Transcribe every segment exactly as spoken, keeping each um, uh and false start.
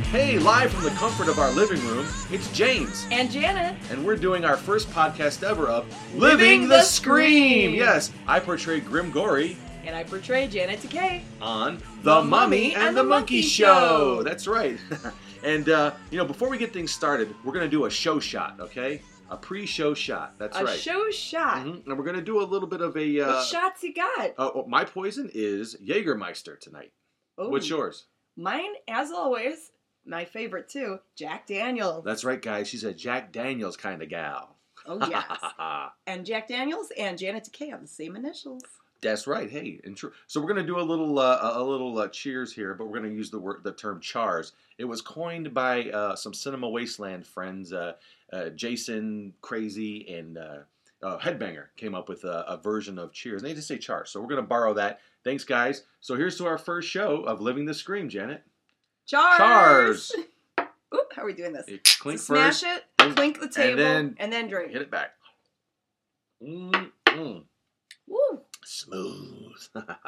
Hey, live from the comfort of our living room, it's James. And Janet. And we're doing our first podcast ever of Living, Living the, the Scream. Scream. Yes, I portray Grim Gory And I portray Janet Takei on The, The Mummy and the Monkey, Monkey Show. Show. That's right. And, uh, you know, before we get things started, we're going to do a show shot, okay? A pre-show shot. That's a right. show shot. Mhm. And we're going to do a little bit of a... Uh, What shots you got? uh, oh, my poison is Jägermeister tonight. Ooh. What's yours? Mine, as always, my favorite too, Jack Daniels. That's right, guys. She's a Jack Daniels kind of gal. Oh, yes. And Jack Daniels and Janet Takei have the same initials. That's right. Hey, and true. So we're gonna do a little, uh, a little uh, cheers here, but we're gonna use the word, the term chars. It was coined by uh, some Cinema Wasteland friends, uh, uh, Jason Crazy and uh, uh, Headbanger came up with a, a version of cheers. And they just say chars, so we're gonna borrow that. Thanks, guys. So here's to our first show of Living the Scream, Janet. Chars. Chars. Oop, how are we doing this? You clink So first, smash it, and- clink the table, and and then then, drink. hit it back. Mm mm. Woo. Smooth.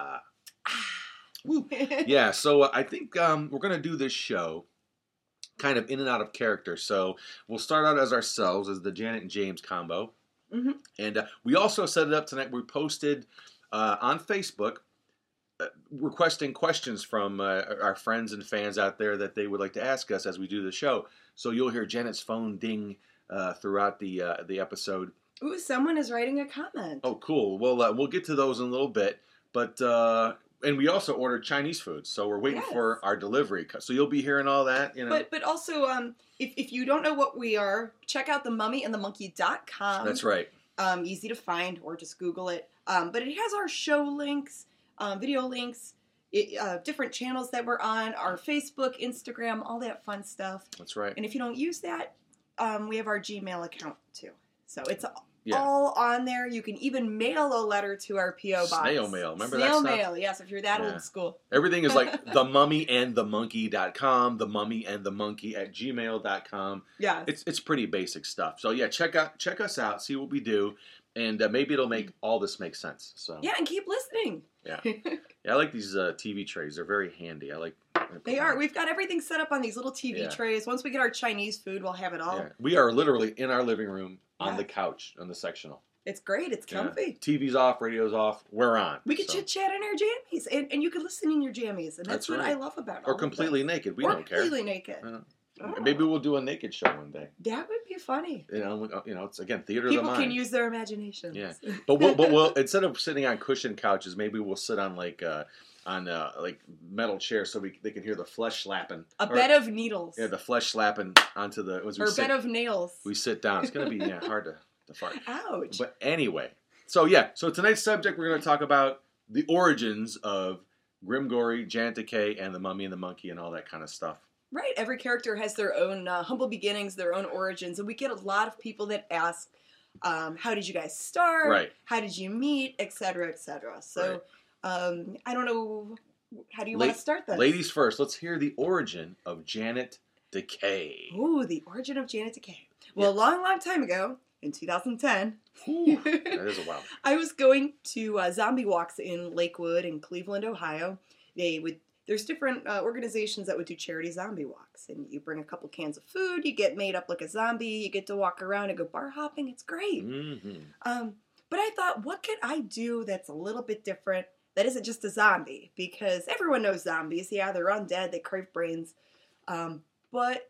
Woo. Yeah, so uh, I think um, we're going to do this show kind of in and out of character. So we'll start out as ourselves, as the Janet and James combo. Mm-hmm. And uh, we also set it up tonight. We posted uh, on Facebook uh, requesting questions from uh, our friends and fans out there that they would like to ask us as we do the show. So you'll hear Janet's phone ding uh, throughout the uh, the episode. Ooh, someone is writing a comment. Oh, cool. Well, uh, we'll get to those in a little bit. But, uh, and we also ordered Chinese food, so we're waiting Yes. for our delivery. So you'll be hearing all that, you know. But but also, um, if, if you don't know what we are, check out the mummy and the monkey dot com. That's right. Um, easy to find, or just Google it. Um, but it has our show links, um, video links, it, uh, different channels that we're on, our Facebook, Instagram, all that fun stuff. That's right. And if you don't use that, um, we have our Gmail account too. So it's Yeah. all on there. You can even mail a letter to our P O box. Snail mail. Remember that Snail stuff? mail, yes, if you're that Yeah. old school. Everything is like the mummy and the monkey dot com, the mummy and the monkey at gmail dot com. Yes. It's it's pretty basic stuff. So yeah, check out check us out, see what we do, and uh, maybe it'll make all this make sense. So Yeah, and keep listening. yeah, yeah I like these uh, T V trays. They're very handy. I like. They are. We've got everything set up on these little T V Yeah. trays. Once we get our Chinese food, we'll have it all. Yeah. We are literally in our living room on Yeah. the couch on the sectional. It's great. It's Yeah. comfy. T V's off, radio's off. We're on. We can so. chit chat in our jammies, and, and you can listen in your jammies, and that's, That's what right. I love about it. Or completely naked. We or don't care. completely naked. Yeah. Oh. Maybe we'll do a naked show one day. That would be funny. You know, you know, it's again theater People of the mind. can use their imaginations. Yeah. But we'll, but we'll instead of sitting on cushion couches, maybe we'll sit on like uh, on uh, like metal chairs so we they can hear the flesh slapping. A Or- bed of needles. Yeah, the flesh slapping onto the. As we or a sit, bed of nails. we sit down. It's gonna be yeah, hard to, to fart. Ouch. But anyway, so yeah, so tonight's subject we're going to talk about the origins of Grim Gory, Janet Takei, and the Mummy and the Monkey, and all that kind of stuff. Right. Every character has their own uh, humble beginnings, their own origins, and we get a lot of people that ask, um, "How did you guys start? Right. How did you meet? et cetera, et cetera" So, um, I don't know. How do you La- want to start this? Ladies first. Let's hear the origin of Janet Takei. Ooh, the origin of Janet Takei. Well, a long, long time ago, in two thousand ten, Ooh, that is a while. I was going to uh, zombie walks in Lakewood in Cleveland, Ohio. They would. There's different uh, organizations that would do charity zombie walks, and you bring a couple cans of food, you get made up like a zombie, you get to walk around and go bar hopping. It's great. Mm-hmm. Um, but I thought, what could I do that's a little bit different? That isn't just a zombie, because everyone knows zombies. Yeah, they're undead, they crave brains. Um, but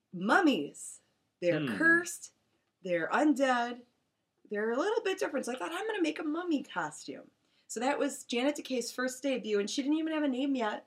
mummies, they're Hmm. cursed, they're undead, they're a little bit different. So I thought, I'm going to make a mummy costume. So that was Janet Takei's first debut, and she didn't even have a name yet.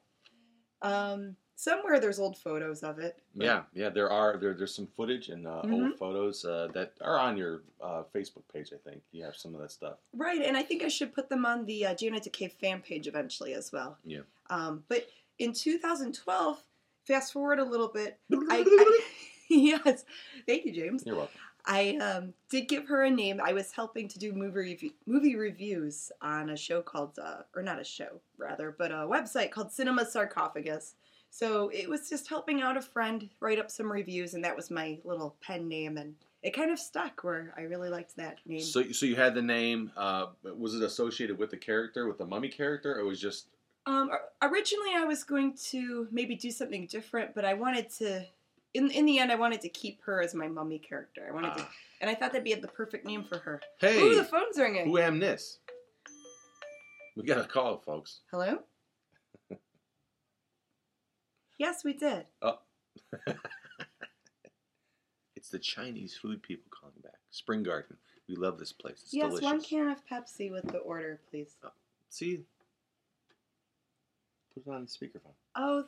Um, somewhere there's old photos of it. but- Yeah, yeah. There are there. There's some footage and uh, Mhm. old photos uh, that are on your uh, Facebook page. I think you have some of that stuff. Right, and I think I should put them on the uh, Janet Takei fan page eventually as well. Yeah. Um, but in two thousand twelve, fast forward a little bit, I, I yes, thank you, James. You're welcome. I um, did give her a name. I was helping to do movie review, movie reviews on a show called, uh, or not a show, rather, but a website called Cinema Sarcophagus. So it was just helping out a friend write up some reviews, and that was my little pen name, and it kind of stuck where I really liked that name. So, so you had the name. Uh, was it associated with the character, with the mummy character, or was it just Um, originally, I was going to maybe do something different, but I wanted to. In in the end, I wanted to keep her as my mummy character. I wanted Ah. to, and I thought that'd be the perfect name for her. Hey, Ooh, the phone's ringing. who am this? We got a call, folks. Hello? Yes, we did. Oh. It's the Chinese food people calling back. Spring Garden. We love this place. It's yes, delicious. one can of Pepsi with the order, please. Oh, see? Put it on speakerphone. Oh.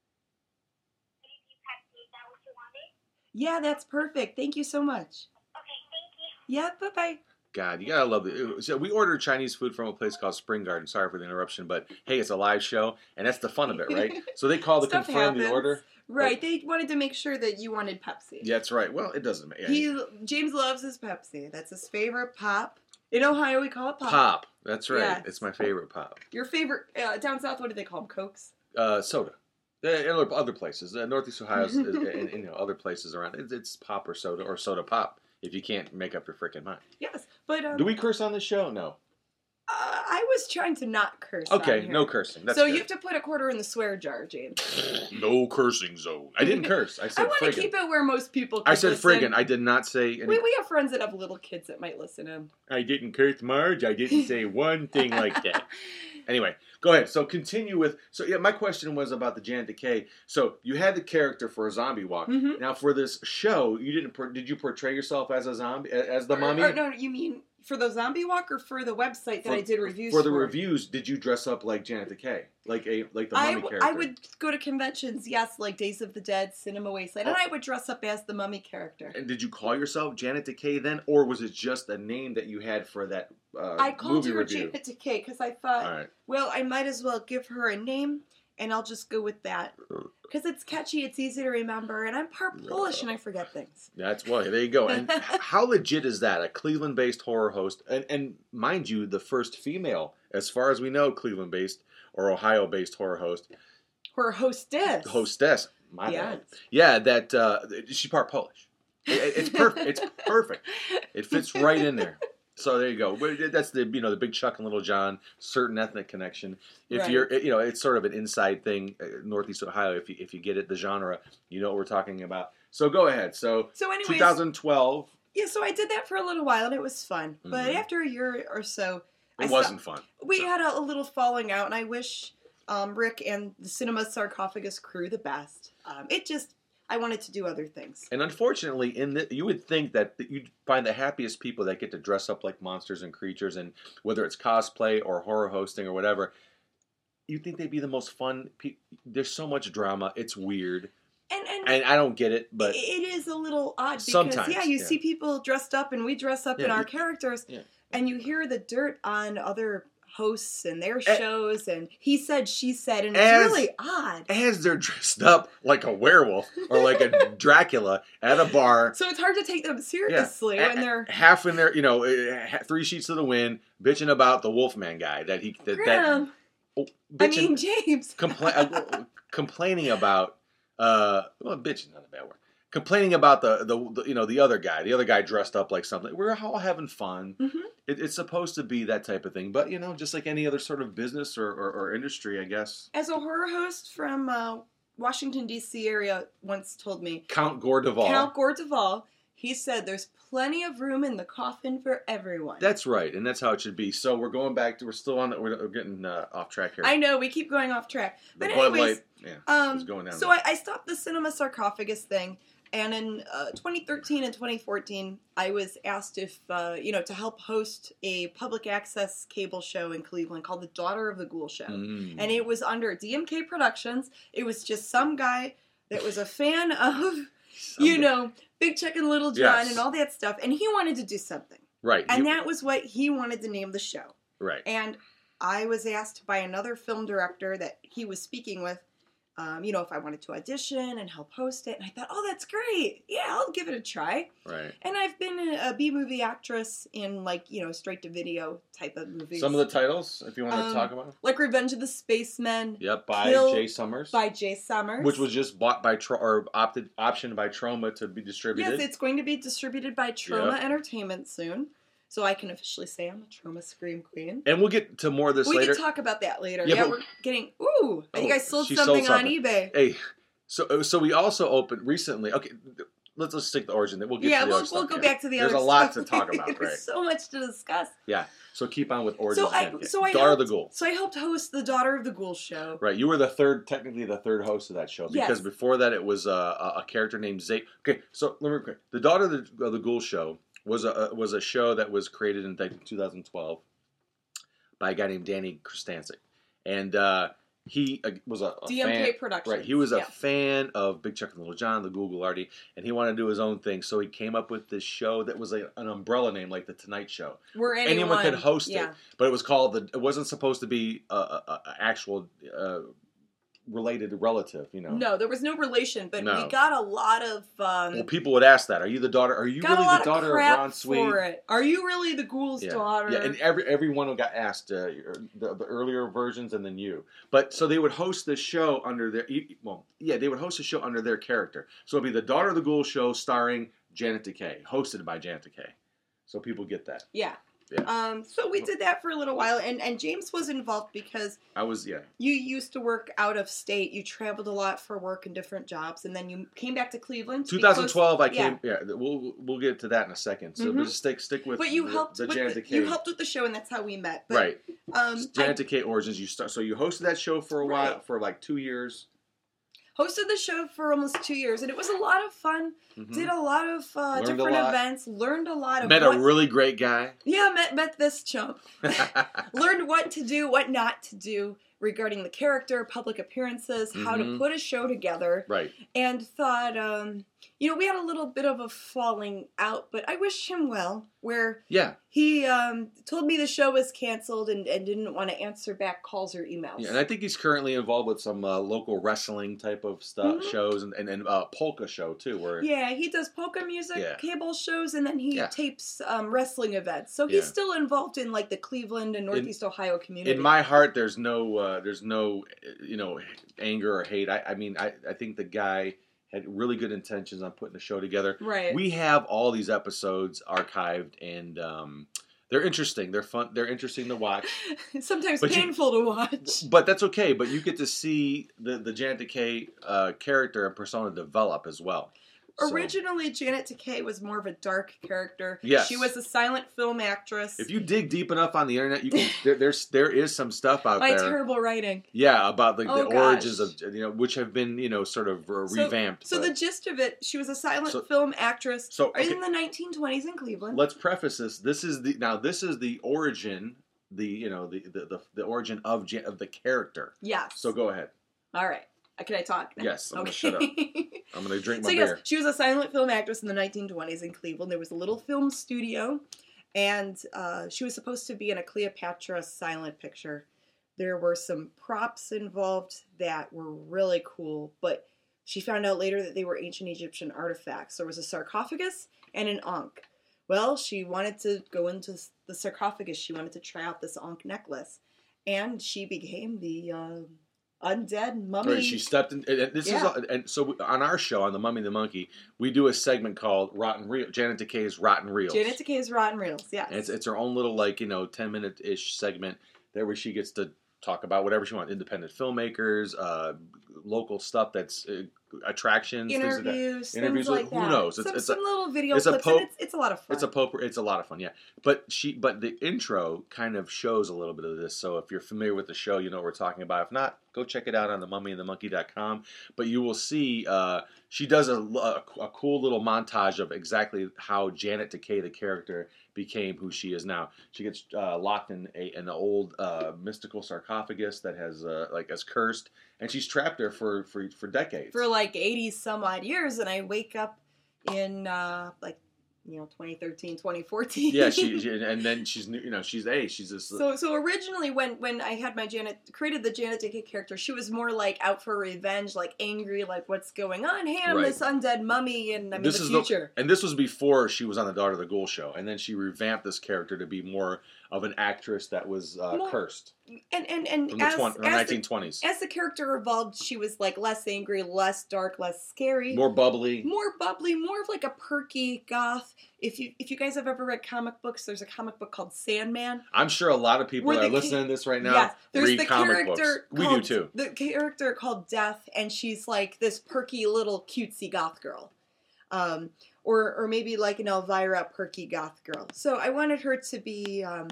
Yeah, that's perfect. Thank you so much. Okay, thank you. Yeah, bye-bye. God, you gotta love it. So we ordered Chinese food from a place called Spring Garden. Sorry for the interruption, but hey, it's a live show, and that's the fun of it, right? So they call to Stuff confirm the happens. order. Right, they wanted to make sure that you wanted Pepsi. Yeah, that's right. Well, it doesn't matter. He James loves his Pepsi. That's his favorite pop. In Ohio, we call it pop. Pop. That's right. Yes. It's my favorite pop. Your favorite uh, down south? What do they call them? Cokes. Uh, soda. Uh, and other other places. Uh, Northeast Ohio is, is- and, and, you know, other places around. It's, it's pop or soda or soda pop. If you can't make up your freaking mind. Yes, but um, Do we curse on this show? No. uh, I was trying to not curse. Okay, on here. no cursing. That's so good. you have to put a quarter in the swear jar, James. No cursing zone. I didn't curse. I I said want to friggin'. keep it where most people. Can I said listen. friggin'. I did not say any. We we have friends that have little kids that might listen in. I didn't curse Marge. I didn't say one thing like that. Anyway, go ahead. So continue with. So yeah, my question was about the Janet Decay. So you had the character for a zombie walk. Mhm. Now for this show, you didn't. por- Did you portray yourself as a zombie, as the Or- mummy? Or, no, you mean for the zombie walk or for the website that For- I did reviews for for? the reviews, did you dress up like Janet Decay, like a like the I, mummy w- character? I would go to conventions, yes, like Days of the Dead, Cinema Wasteland, and Oh. I would dress up as the mummy character. And did you call yourself Janet Decay then, or was it just a name that you had for that uh, I called movie her review? Janet Decay because I thought, All right. well, I might as well give her a name, and I'll just go with that. Because it's catchy, it's easy to remember, and I'm part Polish and I forget things. That's well. There you go. And how legit is that? A Cleveland-based horror host, and, and mind you, the first female, as far as we know, Cleveland-based or Ohio-based horror host, Her hostess. hostess. My Yes. bad. Yeah, that uh, she's part Polish. It, it's perfect. It's perfect. It fits right in there. So there you go. But that's the you know the big Chuck and Little John, certain ethnic connection. If Right. you're you know it's sort of an inside thing, uh, Northeast Ohio. If you if you get it, the genre, you know what we're talking about. So go ahead. So So anyways, twenty twelve. yeah, so I did that for a little while, and it was fun. But Mhm. after a year or so, I It wasn't fun. we had a, a little falling out, and I wish um, Rick and the Cinema Sarcophagus crew the best. Um, it just, I wanted to do other things. And unfortunately, in the, you would think that you'd find the happiest people that get to dress up like monsters and creatures, and whether it's cosplay or horror hosting or whatever, you'd think they'd be the most fun. Pe- There's so much drama. It's weird. And, and, And I don't get it, but it is a little odd because, Sometimes, yeah, you yeah. see people dressed up, and we dress up in Yeah, our you- characters, yeah. and you hear the dirt on other hosts and their Eh. shows, and he said, she said, and it's As- really odd. as they're dressed up like a werewolf or like a Dracula at a bar. So it's hard to take them seriously Yeah. when they're half in their, you know, uh, ha- three sheets to the wind, bitching about the Wolfman guy that he that, that Graham. oh, I bitching, mean, James. compla- uh, complaining about uh well bitching not a bad word complaining about the, the the you know the other guy the other guy dressed up like something. We're all having fun. Mhm. it, it's supposed to be that type of thing, but you know just like any other sort of business or, or, or industry, I guess. As a horror host from uh, Washington, D C area once told me, Count Gore Duvall. Count Gore Duvall, he said there's plenty of room in the coffin for everyone. That's right, and that's how it should be. So we're going back to we're still on we're, we're getting uh, off track here. I know, we keep going off track. the But Bud anyways, Light, yeah, um, is going down. so I, I stopped the Cinema Sarcophagus thing, and in uh, twenty thirteen and twenty fourteen, I was asked if, uh, you know, to help host a public access cable show in Cleveland called The Daughter of the Ghoul Show. Mm. And it was under D M K Productions. It was just some guy that was a fan of, you know, Big Chuck and Little John Yes. and all that stuff, and he wanted to do something. right, And you- that was what he wanted to name the show. right. And I was asked by another film director that he was speaking with, um, you know, if I wanted to audition and help host it. And I thought, oh, that's great. Yeah, I'll give it a try. Right. And I've been a, a B-movie actress in, like, you know, straight-to-video type of movies. Some of the titles, if you want to Um, talk about them. Like Revenge of the Spacemen Yep, by Kill Jay Summers. by Jay Summers. Which was just bought by Tro- or opted optioned by Troma to be distributed. Yes, it's going to be distributed by Troma Yep. Entertainment soon. So I can officially say I'm a trauma scream queen. And we'll get to more of this we later. We can talk about that later. Yeah, Yeah, but, we're getting... Ooh, I think oh, I sold she something, sold something on eBay. Hey, so so we also opened recently... Okay, let's let's stick the origin. We'll get yeah, to the we'll, other we'll stuff go here. back to the There's other a lot stuff. to talk about, There's right? so much to discuss. Yeah, so keep on with origins. So I, so I Daughter helped, of the Ghoul. So I helped host the Daughter of the Ghoul show. Right, you were the third, technically the third host of that show. Because yes. before that it was a, a, a character named Zay. Okay, so let me quick. The Daughter of the, of the Ghoul show was a was a show that was created in two thousand twelve by a guy named Danny Kristancic. And uh, he uh, was a, a D M K fan, Productions. right? He was a yeah. fan of Big Chuck and Little John, the Ghoul Goulardi, and he wanted to do his own thing. So he came up with this show that was like an umbrella name, like the Tonight Show. Where anyone, anyone could host yeah. it, but it was called the. It wasn't supposed to be a, a, a actual uh, related relative, you know. No, there was no relation, but No. we got a lot of. Um, Well, people would ask that. Are you the daughter? Are you got really a lot the daughter of, of crap Ron Sweet? For it. Are you really the Ghoul's Yeah. daughter? Yeah, and every everyone who got asked uh, the, the earlier versions and then you. But so they would host this show under their well, yeah, they would host a show under their character. So it'd be the Daughter of the Ghoul show starring Janet Decay, hosted by Janet Decay. So people get that. Yeah. Yeah. Um, so we did that for a little while, and, and James was involved because I was yeah. you used to work out of state. You traveled a lot for work and different jobs, and then you came back to Cleveland. To twenty twelve, I close, came. Yeah. yeah, we'll we'll get to that in a second. So Mhm. just stick stick with. But you the, helped the with Janet the, Decay. you helped with the show, and that's how we met. But, right. Um, Janet I Decay Origins. You start. So you hosted that show for a while, Right. for like two years. hosted the show for almost two years, and it was a lot of fun. Mhm. Did a lot of uh, Learned a different lot. events. Learned a lot of Met what, a really great guy. yeah met met this chump. Learned what to do, what not to do regarding the character, public appearances, how to Mhm. put a show together, Right. and thought, um, you know, we had a little bit of a falling out, but I wish him well. Where Yeah. he um, told me the show was canceled and, and didn't want to answer back calls or emails. Yeah, and I think he's currently involved with some uh, local wrestling type of stuff Mhm. shows and and, and uh, polka show too, where Yeah, he does polka music, Yeah. cable shows, and then he Yeah. tapes um, wrestling events. So he's Yeah. still involved in like the Cleveland and Northeast Ohio community. in my heart there's no uh, there's no uh, you know anger or hate. I, I mean I, I think the guy had really good intentions on putting the show together. right. We have all these episodes archived and um, they're interesting. They're fun. They're interesting to watch. Sometimes But you- painful to watch. But that's okay. But you get to see the the Janet Decay uh, character and persona develop as well. So, Originally, Janet Decay was more of a dark character. Yes. She was a silent film actress. if you dig deep enough on the internet, you can there, there's there is some stuff out My there. terrible writing. Yeah, about the, Oh, the origins gosh. of you know which have been you know sort of uh, So- revamped. So but- the gist of it, she was a silent So- film actress so okay, in the nineteen twenties in Cleveland. let's preface this. This is the now this is the origin, the you know the the the, the origin of Jan, of the character. Yes. So go ahead. All right. Uh, Can I talk now? Yes, I'm gonna okay. shut up. I'm gonna drink my So beer. yes, she was a silent film actress in the nineteen twenties in Cleveland. There was a little film studio, and uh, she was supposed to be in a Cleopatra silent picture. There were some props involved that were really cool, but she found out later that they were ancient Egyptian artifacts. There was a sarcophagus and an ankh. Well, she wanted to go into the sarcophagus. She wanted to try out this ankh necklace, and she became the uh, undead mummy. Right, she stepped in. And this Yeah. is and so on our show on the Mummy and the Monkey, we do a segment called Rotten Reel. Janet Decay's Rotten Reels. Janet Decay's Rotten Reels, yes. And it's it's her own little like you know ten minute ish segment there where she gets to talk about whatever she wants, independent filmmakers, uh, local stuff that's uh, attractions, things like that. Interviews, Interviews things with- like who that. knows? It's- some it's some a- little video it's a clips, po- and it's, it's a lot of fun. It's a pope. It's a lot of fun, yeah. But she, but the intro kind of shows a little bit of this. So if you're familiar with the show, you know what we're talking about. If not, go check it out on the mummy and the monkey dot com. But you will see uh, she does a, a, a cool little montage of exactly how Janet Decay, the character, became who she is now. She gets uh, locked in a, an old uh, mystical sarcophagus that has uh, like is cursed, and she's trapped there for for, for decades. for like eighty some odd years, and I wake up in uh, like you know twenty thirteen, twenty fourteen. yeah, she, she and then she's new- you know she's a she's this. So, so originally, when when I had my Janet created the Janet Decay character, she was more like out for revenge, like angry, like what's going on? Hey, I'm Right. this undead mummy, and I'm This in is the the- future. And this was before she was on the Daughter of the Ghoul show, and then she revamped this character to be more of an actress that was uh, Well, cursed And and and from the, as, twenty, from the as nineteen the, twenties. as the character evolved, she was like less angry, less dark, less scary, More bubbly. more bubbly, more of like a perky goth. If you if you guys have ever read comic books, there's a comic book called Sandman. I'm sure a lot of people Where that are the listening ca- to this right now Yes, there's read the comic books. character We do called, too. The character called Death, and she's like this perky little cutesy goth girl. Um, or or maybe like an Elvira perky goth girl. So I wanted her to be. Um,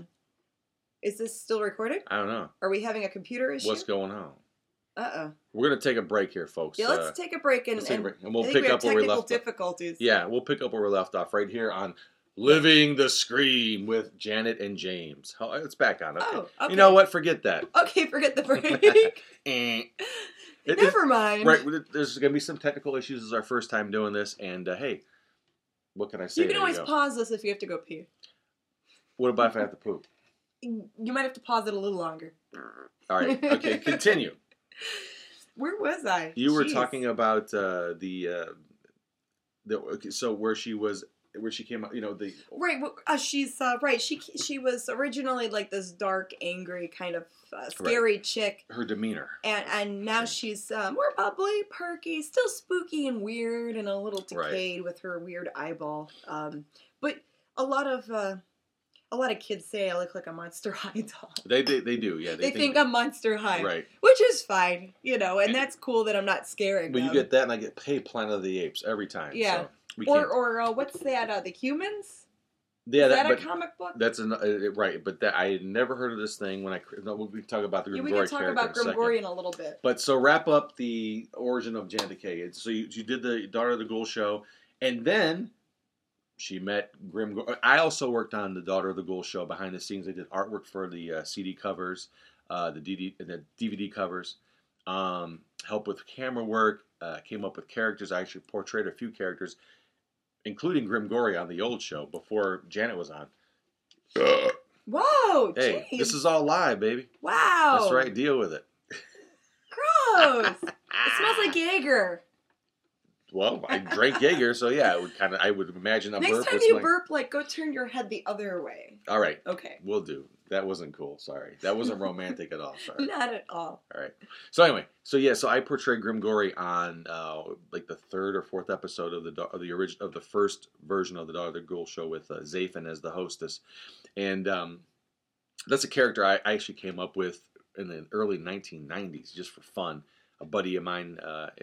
is this still recorded? I don't know. Are we having a computer issue? What's going on? Uh oh. We're going to take a break here, folks. Yeah, let's Uh, take a break and, let's take a and break. And we'll I think pick we have up where we technical left off. difficulties. Yeah, we'll pick up where we left off right here on Living the Scream with Janet and James. Oh, it's back on. Okay. Oh, okay. You know what? Forget that. Okay, forget the break. Eh. It- Never mind. Right, there's going to be some technical issues. This is our first time doing this, and uh, hey, what can I say? You can There always go. pause this if you have to go pee. What about if I have to poop? You might have to pause it a little longer. All right, okay, continue. Where was I? You were Jeez. talking about uh, the uh, the okay, so where she was, where she came out. You know the Right, well, uh, she's uh, right. She she was originally like this dark, angry kind of uh, scary chick, her demeanor. and and now she's uh, more bubbly, perky, still spooky and weird, and a little Right. decayed with her weird eyeball. Um, but a lot of uh, a lot of kids say I look like a Monster High doll. They they, they do, yeah. They, think, I'm Monster High, right. which is fine, you know, and that's cool that I'm not scaring But them. you get that, and I get paid Planet of the Apes every time. Yeah. So we or can't. or uh, what's that? Uh, the Humans? Yeah, Is that, that, but a comic book? that's an, uh, right. But that I had never heard of this thing when I. No, we can talk about the Yeah, Grimgori we can talk character about in a second. Grimgori in a little bit. But so wrap up the origin of Janet Decay. So you, you did the Daughter of the Ghoul show, and then she met Grimgori. I also worked on the Daughter of the Ghoul show behind the scenes. I did artwork for the uh, C D covers, uh, the, D D, the D V D covers, um, helped with camera work, uh, came up with characters. I actually portrayed a few characters, including Grimgori on the old show before Janet was on. Whoa, Hey, James. this is all live, baby. Wow. That's right. Deal with it. Gross. It smells like Jaeger. Well, I drank Jaeger, so yeah, it would kind of. I would imagine a Next burp time was you like. burp, like, go turn your head the other way. All right, Okay. we'll do. That wasn't cool. Sorry, that wasn't romantic at all. Sorry. Not at all. All right. So anyway, so yeah, so I portrayed Grimgori on uh, like the third or fourth episode of the da- of the original of the first version of the Daughter of the Ghoul show with uh, Zafin as the hostess, and um, that's a character I, I actually came up with in the early nineteen nineties just for fun. A buddy of mine uh,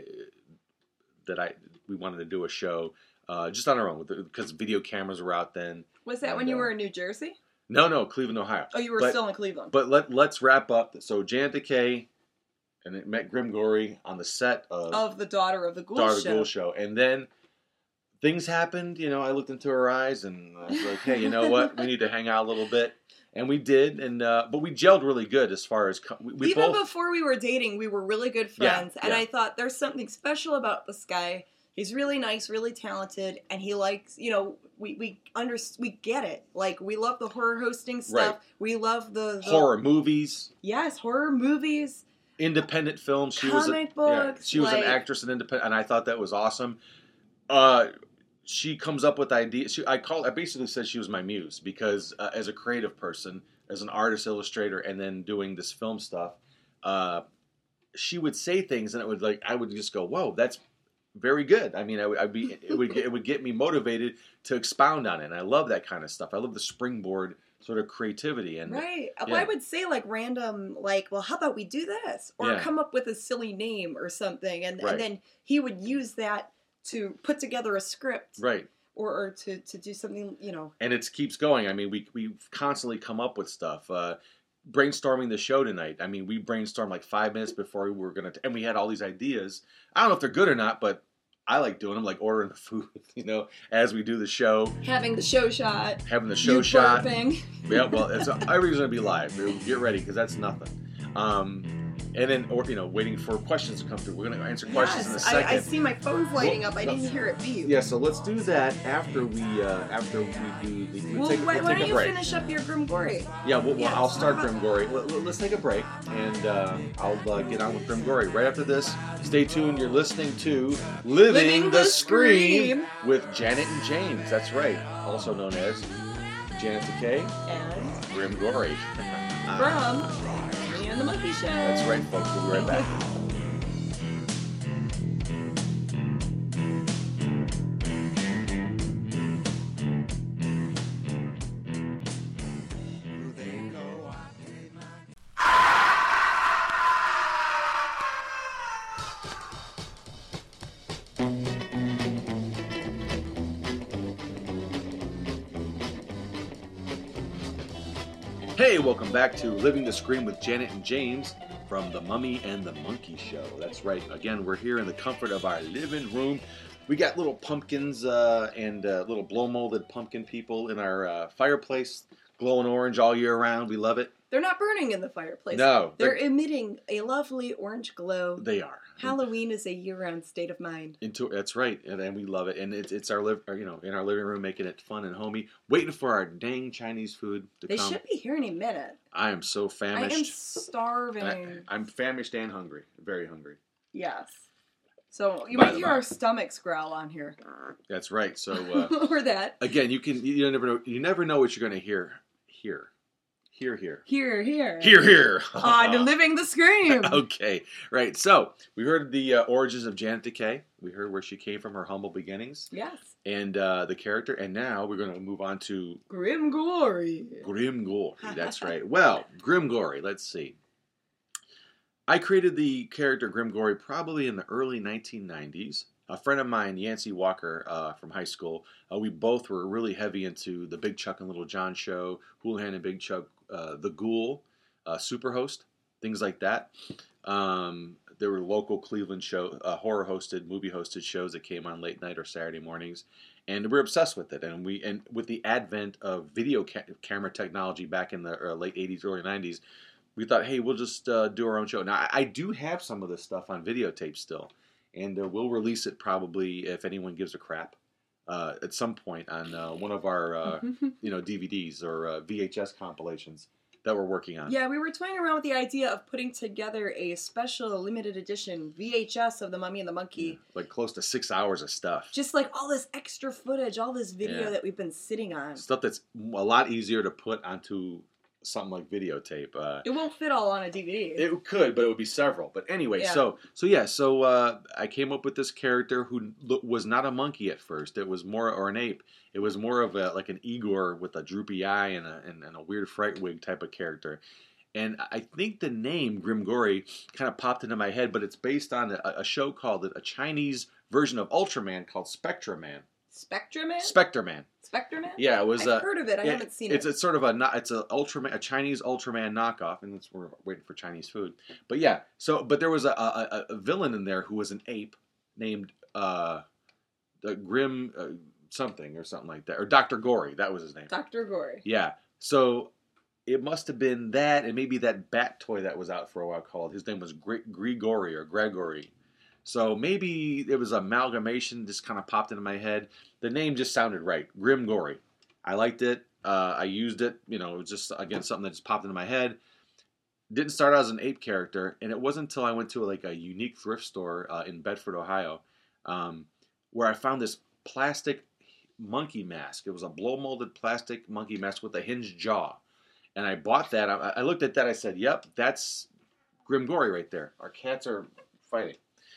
that I we wanted to do a show uh, just on our own because video cameras were out then. Was that And, when you uh, were in New Jersey? No, no, Cleveland, Ohio. Oh, you were but- still in Cleveland. But let let's wrap up. So Janet Decay, and it met Grimgori on the set of, of the Daughter of the Ghoul Daughter of show. the Ghoul show, and then things happened. You know, I looked into her eyes, and I was like, "Hey, you know what? We need to hang out a little bit." And we did, and uh, but we gelled really good as far as co- we, we Even both. before we were dating, we were really good Yeah, friends, and yeah. I thought there's something special about this guy. He's really nice, really talented, and he likes, you know, we we under we get it. Like, we love the horror hosting stuff. Right. We love the, the horror movies, Yes, horror movies. independent films. She was a, Comic yeah, books, she was like- an actress in independent, and I thought that was awesome. Uh, she comes up with ideas. She, I call. I basically said she was my muse because uh, as a creative person, as an artist, illustrator, and then doing this film stuff, uh, she would say things, and it would like I would just go, "Whoa, that's very good." I mean, I would I'd be it would get, it would get me motivated to expound on it. And I love that kind of stuff. I love the springboard sort of creativity and Right. Well, yeah. I would say like random, like, well, how about we do this? Or Yeah. come up with a silly name or something. And, Right. and then he would use that to put together a script right. or, or to, to do something, you know. And it keeps going. I mean, we we constantly come up with stuff. Uh, brainstorming the show tonight. I mean, we brainstormed like five minutes before we were gonna, t- and we had all these ideas. I don't know if they're good or not, but I like doing them, like ordering the food, you know, as we do the show, Having the show shot. having the show you shot. burping. Yeah, well, it's everything's gonna be live. Get ready because that's nothing. Um, and then, or you know, waiting for questions to come through. We're gonna answer questions in a Yes, second. I, I see my phone's lighting Well, up. I no. didn't hear it beep. Yeah, so let's do that after we uh, after we do the. We'll Well, take, why, we'll why take don't a you break. finish up your Grimgori? Yeah, well, well Yeah, I'll talk start about- Grimgori. Let, let- let's take a break, and uh, I'll uh, get on with Grimgori right after this. Stay tuned. You're listening to Living, Living the, the Scream, Scream. with Janet and James. That's right, also known as Janet Decay And Grim Gory. From Me and the Monkey Show. That's right, folks. We'll be right back. Hey, welcome back to Living the Scream with Janet and James from The Mummy and the Monkey Show. That's right. Again, we're here in the comfort of our living room. We got little pumpkins uh, and uh, little blow-molded pumpkin people in our uh, fireplace, glowing orange all year round. We love it. They're not burning in the fireplace. No. They're, they're emitting a lovely orange glow. They are. Halloween is a year-round state of mind. Into that's right, and, and we love it. And it's it's our live, you know, in our living room, making it fun and homey. Waiting for our dang Chinese food to they come. They should be here any minute. I am so famished. I am starving. I, I'm famished and hungry. Very hungry. Yes. So you By might hear by. our stomachs growl on here. That's right. So uh, or that. Again, you can you never know you never know what you're going to hear here. Here, here. Here, here. Here, here. On Living the Scream. Okay, right. So, we heard the uh, origins of Janet Decay. We heard where she came from, her humble beginnings. Yes. And uh, the character. And now we're going to move on to... Grim Gory. Grim Gory, that's right. Well, Grim Gory, let's see. I created the character Grim Gory probably in the early nineteen nineties. A friend of mine, Yancey Walker, uh, from high school, uh, we both were really heavy into the Big Chuck and Little John show, Houlihan and Big Chuck, uh, The Ghoul, uh, Superhost, things like that. Um, there were local Cleveland show, uh, horror-hosted, movie-hosted shows that came on late night or Saturday mornings, and we were obsessed with it. And we, and with the advent of video ca- camera technology back in the uh, late eighties, early nineties, we thought, hey, we'll just uh, do our own show. Now, I, I do have some of this stuff on videotape still. And uh, we'll release it probably, if anyone gives a crap, uh, at some point on uh, one of our, uh, you know, D V Ds or uh, V H S compilations that we're working on. Yeah, we were toying around with the idea of putting together a special limited edition V H S of The Mummy and the Monkey. Yeah, like close to six hours of stuff. Just like all this extra footage, all this video Yeah. that we've been sitting on. Stuff that's a lot easier to put onto something like videotape. Uh, It won't fit all on a D V D. It could, but it would be several. But anyway, Yeah. so so yeah, so uh, I came up with this character who lo- was not a monkey at first. It was more, or an ape. It was more of a like an Igor with a droopy eye and a and, and a weird fright wig type of character. And I think the name Grim Gory kind of popped into my head, but it's based on a, a show called a Chinese version of Ultraman called Spectraman. Spectraman? Spectraman. Spectraman? Yeah, it was. I've uh, heard of it. I yeah, haven't seen it's it. It's sort of a not. It's a Ultraman, a Chinese Ultraman knockoff, and it's, we're waiting for Chinese food. But yeah, so but there was a a, a villain in there who was an ape named uh, the Grim uh, something or something like that, or Doctor Gory. That was his name. Doctor Gory. Yeah. So it must have been that, and maybe that bat toy that was out for a while called. His name was Gre- Grigory or Gregory. So maybe it was amalgamation, just kind of popped into my head. The name just sounded right. Grim Gory. I liked it. Uh, I used it. You know, it was just, again, something that just popped into my head. Didn't start out as an ape character. And it wasn't until I went to like a unique thrift store uh, in Bedford, Ohio, um, where I found this plastic monkey mask. It was a blow-molded plastic monkey mask with a hinged jaw. And I bought that. I, I looked at that. I said, yep, that's Grim Gory right there. Our cats are fighting.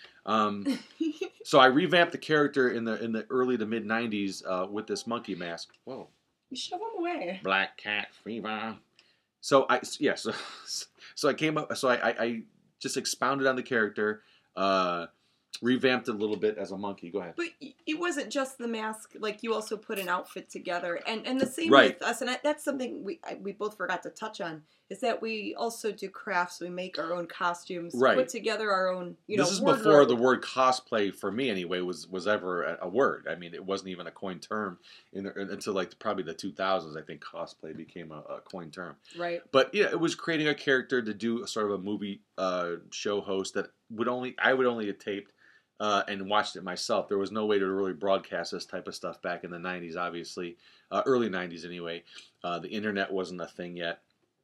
Um, so I revamped the character in the in the early to mid nineties uh, with this monkey mask. Whoa! You shove him away. Black cat fever. So I yeah so so I came up so I I, I just expounded on the character, uh, revamped it a little bit as a monkey. Go ahead. But it wasn't just the mask. Like, you also put an outfit together, and and the same Right. with us. And that's something we I, we both forgot to touch on. Is that we also do crafts. We make our own costumes. Right. Put together our own. You know. This is wardrobe. before the word cosplay for me anyway was was ever a, a word. I mean, it wasn't even a coined term in the, until like probably the two thousands. I think cosplay became a, a coined term. Right. But yeah, it was creating a character to do a sort of a movie uh, show host that would only I would only have taped uh, and watched it myself. There was no way to really broadcast this type of stuff back in the nineties, obviously, uh, early nineties anyway. Uh, the internet wasn't a thing yet.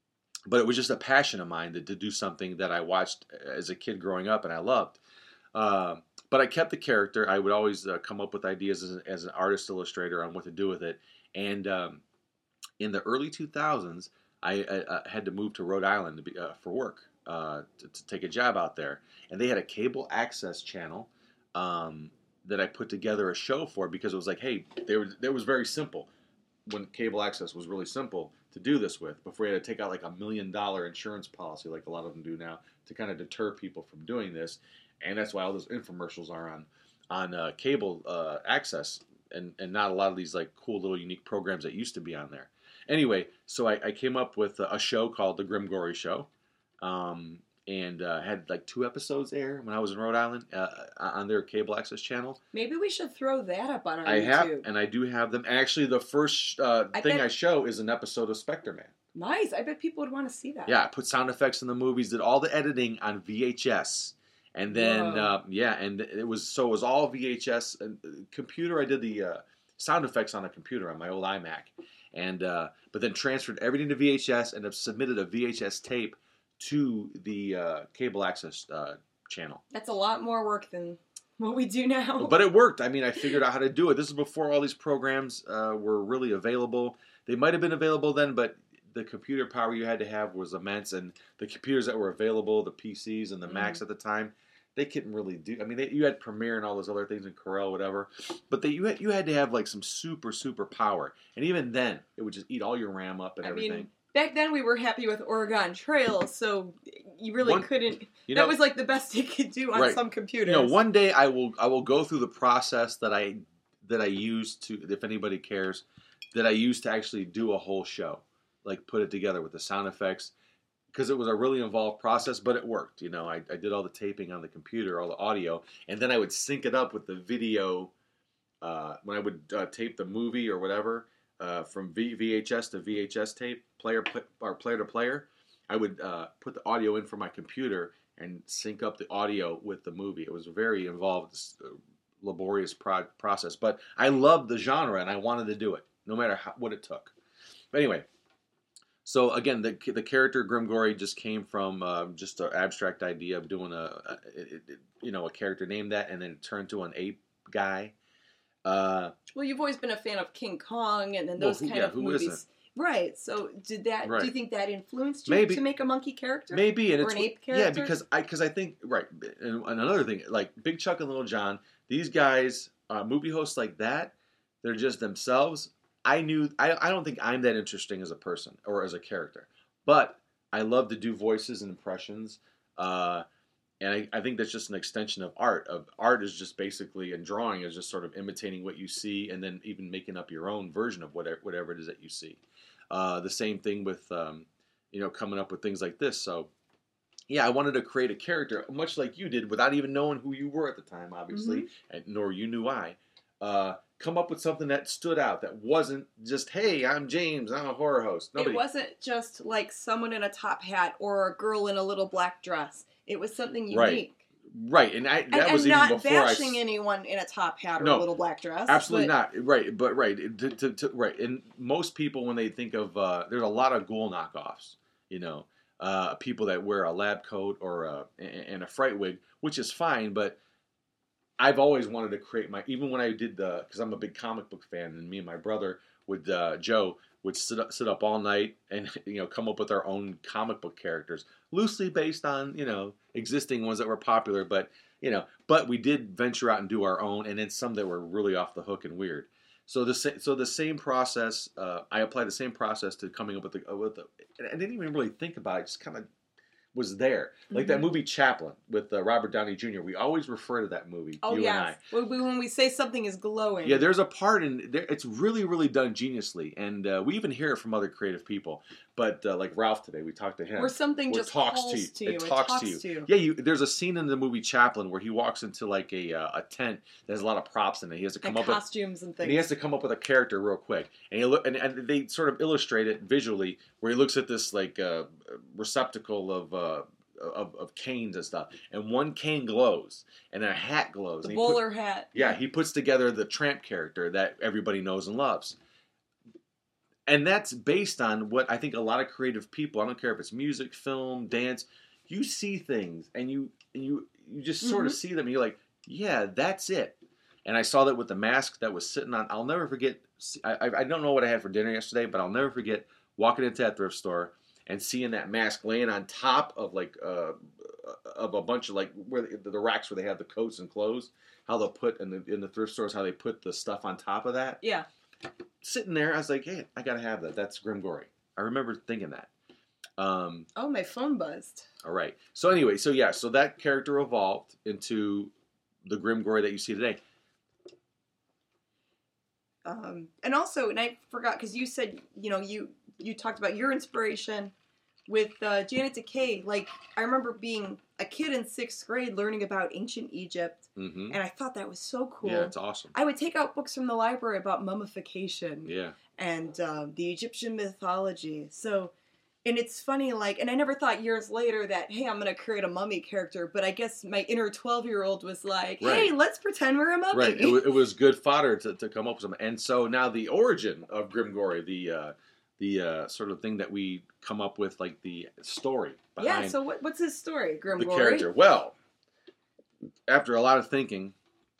But it was just a passion of mine to, to do something that I watched as a kid growing up and I loved. Uh, but I kept the character. I would always uh, come up with ideas as, as an artist illustrator on what to do with it. And um, in the early two thousands, I, I, I had to move to Rhode Island to be, uh, for work uh, to, to take a job out there, and they had a cable access channel um, that I put together a show for because it was like, hey, they were, it was very simple when cable access was really simple to do this with before you had to take out like a million dollar insurance policy like a lot of them do now to kind of deter people from doing this, and that's why all those infomercials are on on uh, cable uh, access and, and not a lot of these like cool little unique programs that used to be on there. Anyway, so I, I came up with a, a show called The Grim Gory Show, um, and uh, had like two episodes there when I was in Rhode Island uh, on their cable access channel. Maybe we should throw that up on our I YouTube. have, and I do have them. And actually, the first uh, I thing bet- I show is an episode of Spectre Man. Nice. I bet people would want to see that. Yeah, I put sound effects in the movies, did all the editing on V H S. And then, Whoa. uh, yeah, and it was, so it was all V H S. And computer, I did the uh, sound effects on a computer on my old iMac. And, uh, but then transferred everything to V H S and have submitted a V H S tape to the uh, cable access uh, channel. That's a lot more work than what we do now. But it worked. I mean, I figured out how to do it. This is before all these programs uh, were really available. They might have been available then, but the computer power you had to have was immense. And the computers that were available, the P Cs and the Macs Mm-hmm. at the time, they couldn't really do. I mean, they, you had Premiere and all those other things in Corel, whatever. But they, you had you had to have like some super super power. And even then, it would just eat all your RAM up and I everything. mean, back then we were happy with Oregon Trail, so you really One- couldn't. you that know, was like the best it could do on Right. some computers. You know, one day I will I will go through the process that I that I used to, if anybody cares, that I used to actually do a whole show, like put it together with the sound effects, because it was a really involved process, but it worked. You know, I, I did all the taping on the computer, all the audio, and then I would sync it up with the video uh, when I would uh, tape the movie or whatever uh, from v- VHS to V H S tape, player pl- or player to player. I would uh, put the audio in from my computer and sync up the audio with the movie. It was a very involved, uh, laborious pro- process, but I loved the genre and I wanted to do it, no matter how, what it took. But anyway, so again, the the character Grimgory just came from uh, just an abstract idea of doing a, a it, it, you know a character named that, and then it turned to an ape guy. Uh, Well, you've always been a fan of King Kong and then Well, those who- kind yeah, of who movies. isn't? Right. So did that? Right. Do you think that influenced you Maybe. to make a monkey character? Maybe, and Or it's an ape yeah, character? because I because I think right, and another thing like Big Chuck and Little John, these guys, uh, movie hosts like that, they're just themselves. I knew I I don't think I'm that interesting as a person or as a character, but I love to do voices and impressions, uh, and I, I think that's just an extension of art. Of art is just basically, and drawing is just sort of imitating what you see, and then even making up your own version of whatever whatever it is that you see. Uh, the same thing with, um, you know, coming up with things like this. So, yeah, I wanted to create a character, much like you did, without even knowing who you were at the time, obviously, and nor you knew I. Uh, come up with something that stood out, that wasn't just, hey, I'm James, I'm a horror host. Nobody. It wasn't just like someone in a top hat or a girl in a little black dress. It was something unique. Right. Right, and I, that and, was and even not before I... bashing anyone in a top hat or No, a little black dress. Absolutely but not. Right, but right, to, to, to, right. And most people, when they think of, uh, there's a lot of ghoul knockoffs. You know, uh, people that wear a lab coat or a, and a fright wig, which is fine. But I've always wanted to create my. Even when I did the, because I'm a big comic book fan, and me and my brother would uh, Joe would sit up, sit up all night and you know come up with our own comic book characters, loosely based on you know existing ones that were popular, but. You know, but we did venture out and do our own, and then some that were really off the hook and weird. So the sa- so the same process, uh, I applied the same process to coming up with the, uh, with the. I didn't even really think about it; just kind of was there. Like Mm-hmm. that movie Chaplin with uh, Robert Downey Junior We always refer to that movie. oh you yes, and I. when we, when we say something is glowing. Yeah, there's a part in there. It's really, really done geniusly, and uh, we even hear it from other creative people. But uh, like Ralph today, we talked to him. Or something where just it talks calls to you. to you. It It talks, talks to you. to you. Yeah, you, there's a scene in the movie Chaplin where he walks into like a uh, a tent that has a lot of props in it. He has to come And up with costumes and things. and he has to come up with a character real quick. And he look and, and they sort of illustrate it visually where he looks at this like uh, receptacle of. Uh, Of, of canes and stuff, and one cane glows, and a hat glows. the and he put- bowler hat. yeah, he puts together the tramp character that everybody knows and loves. And that's based on what I think a lot of creative people, I don't care if it's music, film, dance, you see things and you and you you just sort of see them and you're like, yeah, that's it. And I saw that with the mask that was sitting on, I'll never forget, I, I I don't know what I had for dinner yesterday, but I'll never forget walking into that thrift store and seeing that mask laying on top of like uh, of a bunch of like where the, the racks where they have the coats and clothes, how they'll put in the in the thrift stores, how they put the stuff on top of that. Yeah. Sitting there, I was like, hey, I gotta have that. That's Grim Gory. I remember thinking that. Um, oh, my phone buzzed. All right. So anyway, so yeah, so that character evolved into the Grim Gory that you see today. Um, and also, and I forgot because you said, you know, you you talked about your inspiration with uh, Janet Decay. Like, I remember being a kid in sixth grade learning about ancient Egypt, mm-hmm. and I thought that was so cool. Yeah, it's awesome. I would take out books from the library about mummification. Yeah. And uh, the Egyptian mythology. So, and it's funny, like, and I never thought years later that, hey, I'm going to create a mummy character, but I guess my inner twelve-year-old was like, hey, right. let's pretend we're a mummy. Right, it, w- it was good fodder to, to come up with something. And so now the origin of Grim Gory, the uh, the uh, sort of thing that we come up with, like the story behind yeah, so what, what's his story, Grim the Gory? character. Well, after a lot of thinking,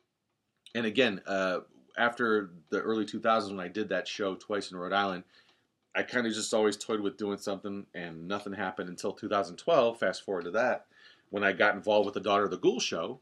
and again, uh, after the early two thousands when I did that show twice in Rhode Island, I kind of just always toyed with doing something, and nothing happened until two thousand twelve. Fast forward to that, when I got involved with the Daughter of the Ghoul show,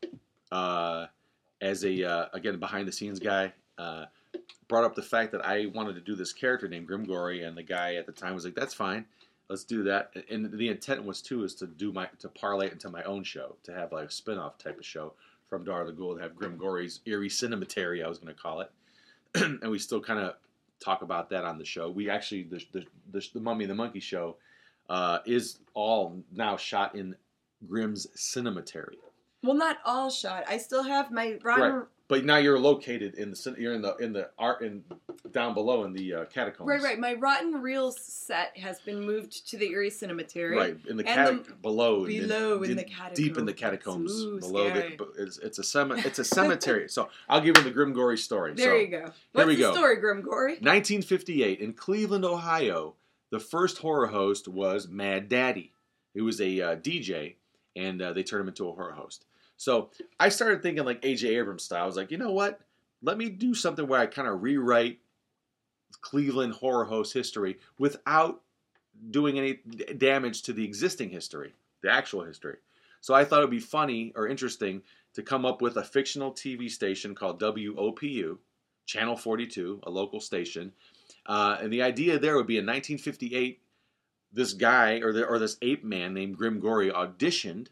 uh, as a, uh, again, behind-the-scenes guy, uh, brought up the fact that I wanted to do this character named Grim Gory, and the guy at the time was like, that's fine, let's do that. And the intent was, too, is to do my to parlay it into my own show, to have like a spin-off type of show from Daughter of the Ghoul, to have Grim Gory's eerie cinematary, I was going to call it. And we still kind of talk about that on the show. We actually, the the, the, the Mummy and the Monkey show uh, is all now shot in Grimm's cinematary. Well, not all shot. I still have my Ron. Right. But now you're located in the you're in the in the art in down below in the uh, catacombs. Right, right. My Rotten Reels set has been moved to the Erie Cemetery. Right, in the, cat- the below, below in, in the catacombs, deep in the catacombs Ooh, below. scary. The, it's it's a cem- it's a cemetery. So I'll give you the Grim Gory story. There so, you go. What's we the go. story, Grim Gory? nineteen fifty-eight in Cleveland, Ohio. The first horror host was Mad Daddy. He was a uh, D J, and uh, they turned him into a horror host. So I started thinking like A J Abrams style. I was like, you know what? Let me do something where I kind of rewrite Cleveland horror host history without doing any d- damage to the existing history, the actual history. So I thought it would be funny or interesting to come up with a fictional T V station called W O P U, Channel forty-two, a local station. Uh, and the idea there would be in nineteen fifty-eight, this guy or, the, or this ape man named Grim Gory auditioned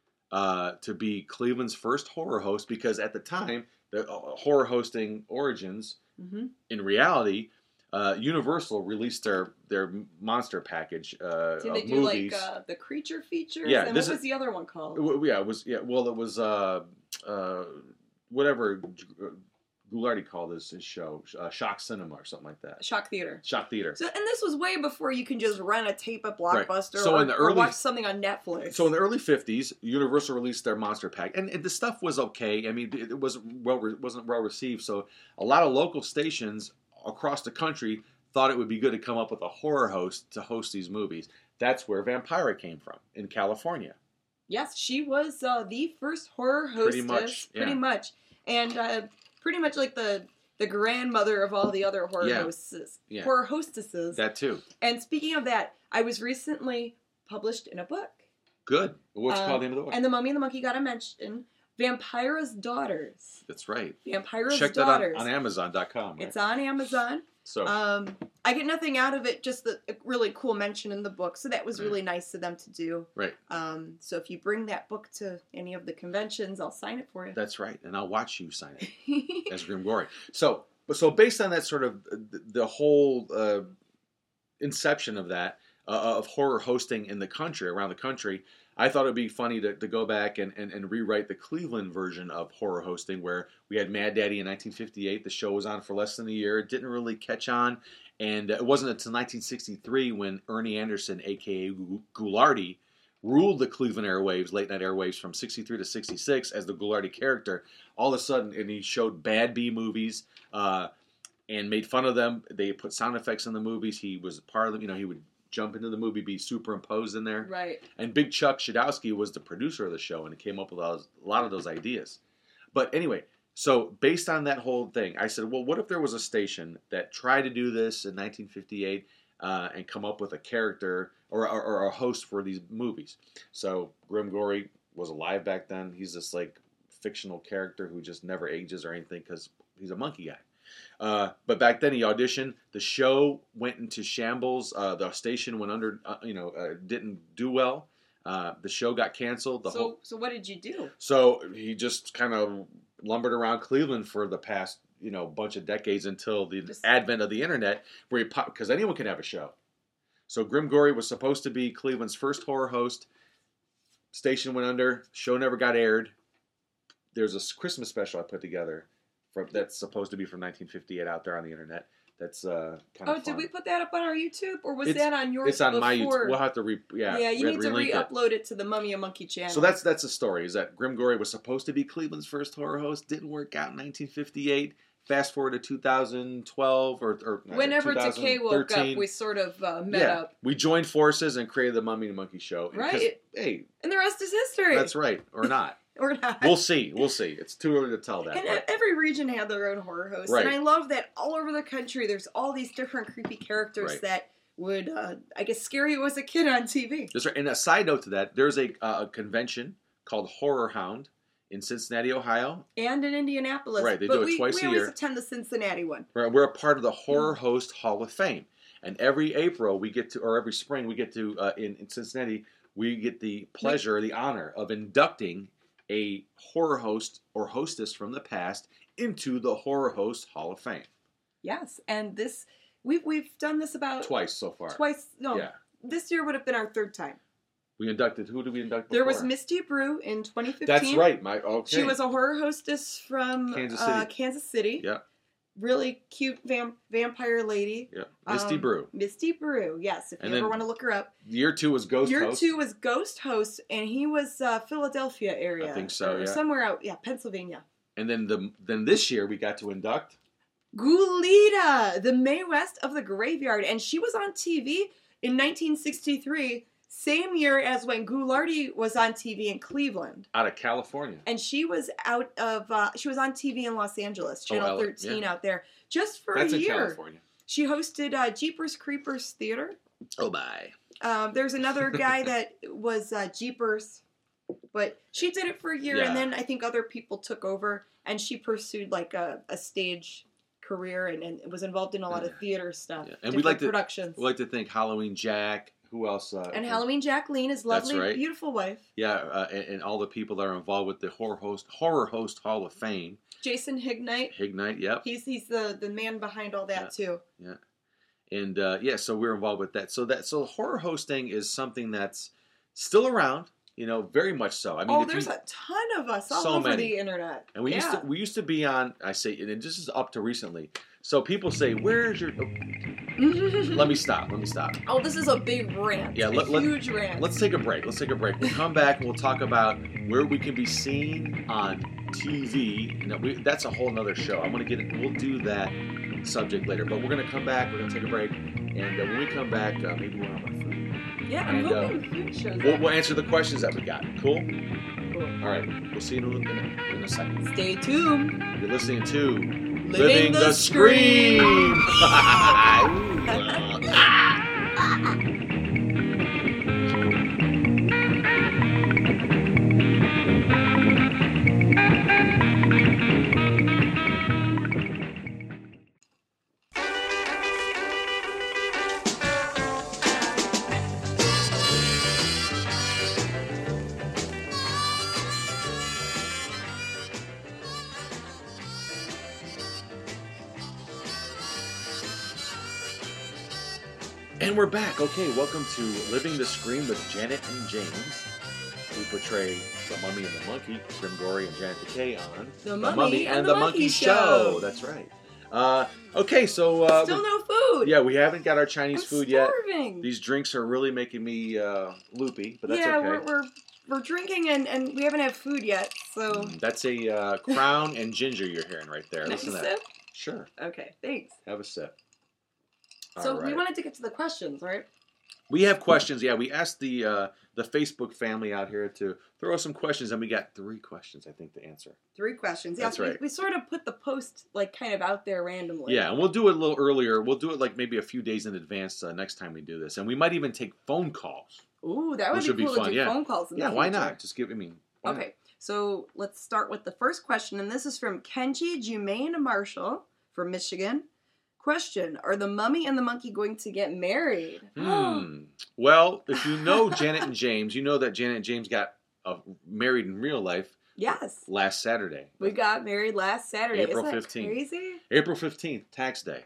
uh, to be Cleveland's first horror host because at the time, the uh, horror hosting origins, mm-hmm. in reality, uh, Universal released their their monster package uh, Did of they do movies. like uh, the creature features? Yeah, and this what was is- the other one called? W- Yeah, it was yeah. Well, it was uh, uh, whatever Goulardi called his, his show, uh, Shock Cinema or something like that. Shock Theater. Shock Theater. So, and this was way before you can just rent a tape at Blockbuster So or, in the or early- watch something on Netflix. So in the early fifties, Universal released their monster pack, and, and the stuff was okay. I mean, it was well wasn't well received. So a lot of local stations across the country thought it would be good to come up with a horror host to host these movies. That's where Vampira came from in California. Yes, she was uh, the first horror hostess. Pretty much, yeah. Pretty much. And uh, pretty much like the the grandmother of all the other horror Yeah. hostesses. Yeah. Horror hostesses. That too. And speaking of that, I was recently published in a book. Good. What's Um, called the name of the book? And The Mummy and the Monkey got a mention. Vampira's Daughters. That's right. Vampira's Check that Daughters. out on Amazon dot com. Right? It's on Amazon. So Um, I get nothing out of it, just the a really cool mention in the book. So that was Right. really nice of them to do. right. Um, so if you bring that book to any of the conventions, I'll sign it for you. That's right. And I'll watch you sign it as Grim Gory. So, but so based on that sort of uh, the, the whole uh, inception of that uh, of horror hosting in the country around the country, I thought it'd be funny to, to go back and, and, and rewrite the Cleveland version of horror hosting, where we had Mad Daddy in nineteen fifty-eight. The show was on for less than a year. It didn't really catch on, and it wasn't until nineteen sixty-three when Ernie Anderson, aka Goulardi, ruled the Cleveland airwaves, late night airwaves, from sixty-three to sixty-six as the Goulardi character. All of a sudden, and he showed bad B movies uh, and made fun of them. They put sound effects in the movies. He was part of them. You know, he would jump into the movie, be superimposed in there. Right. And Big Chuck Shadowski was the producer of the show, and he came up with a lot of those ideas. But anyway, so based on that whole thing, I said, well, what if there was a station that tried to do this in nineteen fifty-eight, uh, and come up with a character or, or, or a host for these movies. So Grim Gory was alive back then. He's this like fictional character who just never ages or anything because he's a monkey guy. Uh, but back then he auditioned. The show went into shambles. Uh, the station went under, uh, you know, uh, didn't do well. Uh, the show got canceled. The so, whole, so what did you do? so he just kind of lumbered around Cleveland for the past, you know, bunch of decades until the Just- advent of the internet, where he pop, because anyone can have a show. So Grim Gory was supposed to be Cleveland's first horror host. Station went under. Show never got aired. There's a Christmas special I put together from, that's supposed to be from nineteen fifty-eight out there on the internet. That's uh, kind of Oh, fun. did we put that up on our YouTube, or was It's- that on yours? It's on my before? YouTube. We'll have to re yeah. Yeah, you re- need to relink it. re-upload it to the Mummy and Monkey channel. So that's that's the story. Is that Grim Gory was supposed to be Cleveland's first horror host, didn't work out in nineteen fifty-eight. Fast forward to two thousand twelve or, or whenever Decay woke up, we sort of uh, met yeah, up, we joined forces and created the Mummy and Monkey Show. And 'cause, Right. Hey, and the rest is history. that's right, or not. Or not. We'll see. We'll see. It's too early to tell that. And but- every region had their own horror host, Right. and I love that all over the country there's all these different creepy characters Right. that would, uh, I guess, scare you as a kid on T V. That's right. And a side note to that, there's a, uh, a convention called Horror Hound in Cincinnati, Ohio. And in Indianapolis. Right, they but do it we, twice we a always year. attend the Cincinnati one. We're, we're a part of the Horror Host Hall of Fame. And every April we get to, or every spring we get to, uh, in, in Cincinnati, we get the pleasure, the honor of inducting a horror host or hostess from the past into the Horror Host Hall of Fame. Yes, and this we've we've done this about Twice so far. Twice. No, Yeah. this year would have been our third time. We inducted, who did we induct before? There was Misty Brew in twenty fifteen. That's right, my, okay. She was a horror hostess from Kansas Uh, City. Kansas City. Yeah, Really cute vam- vampire lady. yeah. Misty Um, Brew. Misty Brew, yes. If And you ever then want to look her up. Year two was Ghost Year Host. two was Ghost Host, and he was uh, Philadelphia area. I think so, or yeah. Somewhere out, yeah, Pennsylvania. And then the then this year we got to induct. Gulita, the Mae West of the Graveyard, and she was on T V in nineteen sixty-three, same year as when Ghoulardi was on T V in Cleveland. Out of California. And she was out of, uh, she was on T V in Los Angeles, Oh, Channel L A, thirteen yeah. out there, just for That's a in year. California. She hosted uh, Jeepers Creepers Theater. Oh my. Um, there's another guy that was uh, Jeepers, but she did it for a year, Yeah. and then I think other people took over, and she pursued like a, a stage career and, and was involved in a lot of theater stuff, Yeah. And we like to productions. we like to think Halloween Jack. Who else? Uh, and Halloween Jacqueline, his That's lovely, right. beautiful wife. Yeah, uh, and, and all the people that are involved with the horror host horror host Hall of Fame. Jason Hignite. Hignite, yep. He's he's the, the man behind all that too. Yeah. And uh, yeah, so we're involved with that. So that so horror hosting is something that's still around, you know, very much so. I mean, Oh, if there's you, a ton of us all So over many. the internet. and we yeah. used to we used to be on. I say, and this is up to recently. So people say, "Where's your?" Oh, let me stop. Let me stop. Oh, this is a big rant. Yeah, a let- let- huge rant. Let's take a break. Let's take a break. We'll come back and we'll talk about where we can be seen on T V. You know, we, that's a whole nother show. I'm gonna get it. We'll do that subject later. But we're gonna come back. We're gonna take a break, and uh, when we come back, uh, maybe we'll have our food. Yeah, I'm and, uh, hoping food shows We'll, up. we'll answer the questions that we got. Cool. Cool. All right. We'll see you in a, in a, in a second. Stay tuned. You're listening to Living the Scream. And we're back. Okay, welcome to Living the Scream with Janet and James, who portray the Mummy and the Monkey, Grim Gory and Janet Decay on The Mummy and the Monkey Show. That's right. Uh, okay, so uh, Still we- no food. yeah, we haven't got our Chinese I'm food yet. starving. These drinks are really making me uh, loopy, but that's yeah, okay. we're, we're we're drinking and, and we haven't had food yet, so. Mm, That's a uh, Crown and ginger you're hearing right there. Can I Listen to have that. a sip? Sure, Okay, thanks. have a sip. So All we right. wanted to get to the questions, right? We have questions. Yeah, we asked the uh, the Facebook family out here to throw us some questions, and we got three questions, I think, to answer. Three questions. Yeah, That's we, right. we sort of put the post like kind of out there randomly. Yeah, and we'll do it a little earlier. We'll do it like maybe a few days in advance uh, next time we do this, and we might even take phone calls. Ooh, that would Which be would be cool fun, to do yeah. phone calls in Yeah, the why future. not? Just give. I mean, why Okay, not? so let's start with the first question, and this is from Kenji Jumaine Marshall from Michigan. Question: Are the Mummy and the Monkey going to get married? Hmm. Well, if you know Janet and James, you know that Janet and James got uh, married in real life Yes, last Saturday. we got married last Saturday. April Isn't that fifteenth. crazy? April fifteenth, tax day.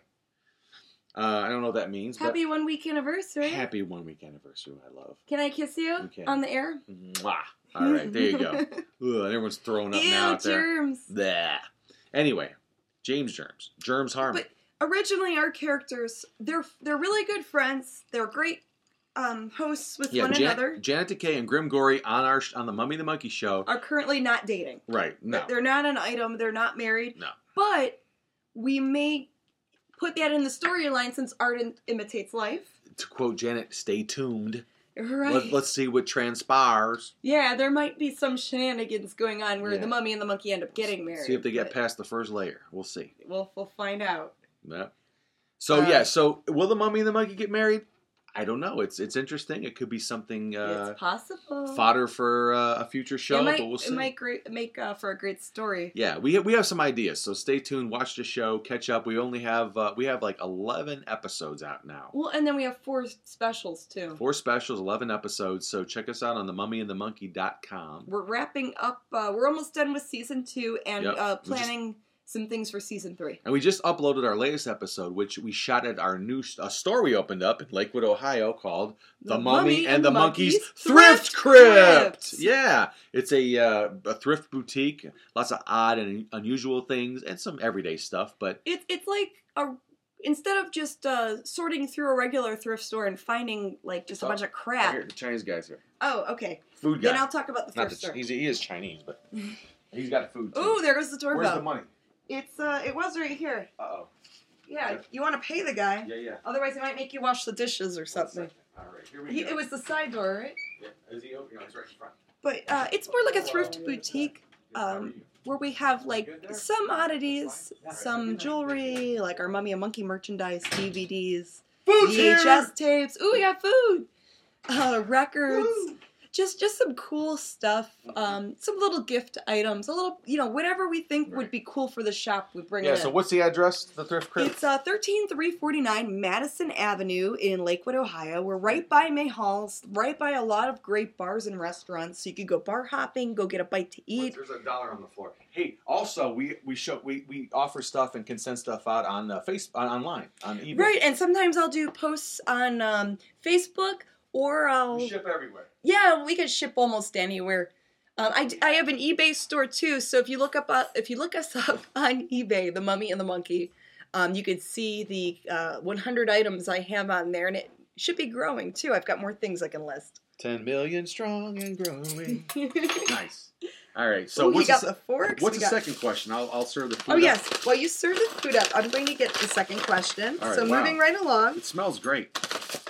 Uh, I don't know what that means, Happy one week but anniversary. happy one week anniversary, my love. Can I kiss you You can. on the air? Mwah. All right, there you go. Ugh, and everyone's throwing up Ew, now out there. germs. Blah. Anyway, James Germs. Germs Harmon. But originally, our characters, they're they're really good friends. They're great um, hosts with yeah, one Jan- another. Janet Decay and Grim Gory on our sh- on the Mummy and the Monkey show. Are currently not dating. Right. No. They're not an item. They're not married. No. But we may put that in the storyline since art in- imitates life. To quote Janet, stay tuned. Right. Let, let's see what transpires. Yeah, there might be some shenanigans going on where Yeah. the mummy and the monkey end up getting married. See if they get but past the first layer. We'll see. We'll we'll find out. Yep. So Uh, yeah, so will the Mummy and the Monkey get married? I don't know. It's it's interesting. It could be something uh, it's possible. fodder for uh, a future show, it might, but we'll see. It might great, make uh, for a great story. Yeah, we we have some ideas, so stay tuned. Watch the show, catch up. We only have uh, we have like eleven episodes out now. Well, and then we have four specials too. Four specials, eleven episodes. So check us out on the mummy and the monkey dot com. We're wrapping up. Uh, we're almost done with season two, and Yep. uh, We just- planning some things for season three. And we just uploaded our latest episode, which we shot at our new a store we opened up in Lakewood, Ohio, called The, Mummy, and the Monkeys Thrift Crypt. Yeah, it's a uh, a thrift boutique. Lots of odd and unusual things, and some everyday stuff. But It's it's like a instead of just uh, sorting through a regular thrift store and finding like just a Oh, bunch of crap. here, the Chinese guy's here. Oh, okay. Food guy. Then I'll talk about the Not thrift the, store. he's, he is Chinese, but he's got food too. Ooh, there goes the doorbell. Where's the money? It's uh, it was right here. Uh oh. Yeah, Okay. you want to pay the guy. Yeah, yeah. Otherwise, he might make you wash the dishes or One something. second. All right, here we He, go. it was the side door, right? Yeah. Is he open? No, he's right in front. But uh, it's more like a thrift boutique um, where we have like some oddities, some jewelry, like our Mummy and Monkey merchandise, D V Ds, Food's V H S here! tapes. Ooh, we got food, uh, records. Woo! Just, just some cool stuff. Um, some little gift items. A little, you know, whatever we think would Right. be cool for the shop, we bring Yeah, it so in. what's the address, the thrift crypt? It's uh, thirteen three forty-nine Madison Avenue in Lakewood, Ohio. We're right by May Halls, right by a lot of great bars and restaurants. So you could go bar hopping, go get a bite to eat. There's a dollar on the floor. Hey, also we we show we, we offer stuff and can send stuff out on uh, face on, online on eBay. Right, and sometimes I'll do posts on um, Facebook, or I'll We ship everywhere. yeah, we can ship almost anywhere. Um, I, I have an eBay store too, so if you look up uh, if you look us up on eBay, The Mummy and the Monkey, um, you can see the uh, one hundred items I have on there, and it should be growing too. I've got more things I can list. Ten million strong and growing. Nice. All right. So Ooh, what's you got the, the forks. what's we the got- second question? I'll I'll serve the food. Oh up. yes. While you serve the food up, I'm going to get the second question. All right, so wow. moving right along. It smells great